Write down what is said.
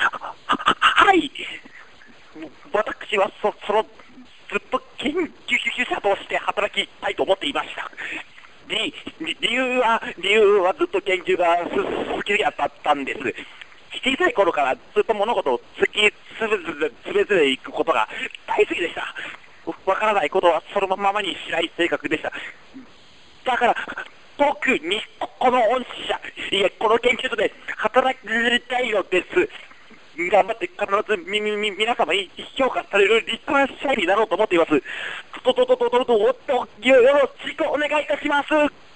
はい。私はずっと研究者として働きたいと思っていました。理由はずっと研究が好きだったんです。小さい頃からずっと物事を突き詰めていくことが大好きでした。わからないことはそのままにしない性格でした。だから、特にこの御社、いえ、この研究所で働きたいのです。頑張って必ず皆様に評価される立派な社員になろうと思っています。よろしくお願いいたします。